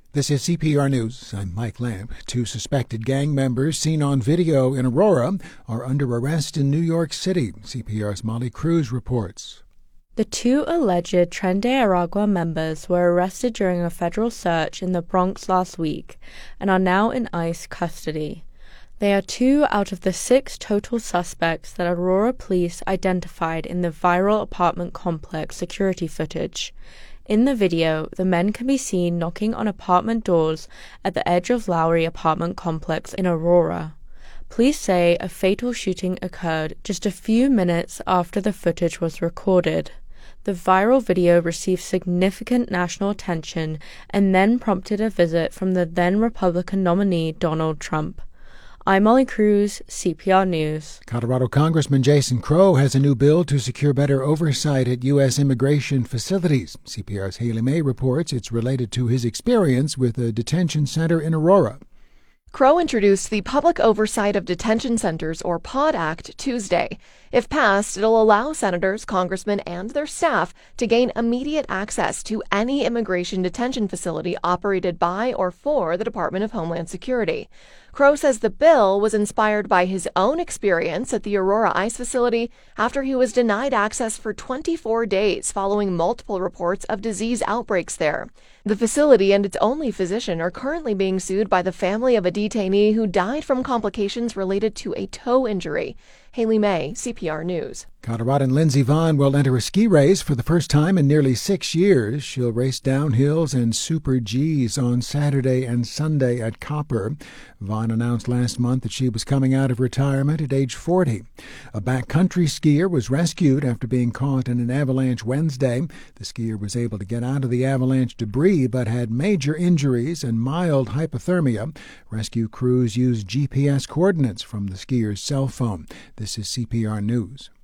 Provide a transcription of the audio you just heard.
This is CPR News. I'm Mike Lamb. Two suspected gang members seen on video in Aurora are under arrest in New York City. CPR's Molly Cruz reports. The two alleged Tren de Aragua members were arrested during a federal search in the Bronx last week and are now in ICE custody. They are 2 out of the 6 total suspects that Aurora police identified in the viral apartment complex security footage. In the video, the men can be seen knocking on apartment doors at the edge of Lowry apartment complex in Aurora. Police say a fatal shooting occurred just a few minutes after the footage was recorded. The viral video received significant national attention and then prompted a visit from the then Republican nominee Donald Trump. I'm Molly Cruz, CPR News. Colorado Congressman Jason Crow has a new bill to secure better oversight at U.S. immigration facilities. CPR's Haley May reports it's related to his experience with a detention center in Aurora. Crow introduced the Public Oversight of Detention Centers, or POD Act, Tuesday. If passed, it'll allow senators, congressmen, and their staff to gain immediate access to any immigration detention facility operated by or for the Department of Homeland Security. Crow says the bill was inspired by his own experience at the Aurora ICE facility after he was denied access for 24 days following multiple reports of disease outbreaks there. The facility and its only physician are currently being sued by the family of a detainee who died from complications related to a toe injury. Haley May, CPR News. Coloradan Lindsey Vonn will enter a ski race for the first time in nearly 6 years. She'll race downhills and Super Gs on Saturday and Sunday at Copper. Vonn announced last month that she was coming out of retirement at age 40. A backcountry skier was rescued after being caught in an avalanche Wednesday. The skier was able to get out of the avalanche debris but had major injuries and mild hypothermia. Rescue crews used GPS coordinates from the skier's cell phone. This is CPR News.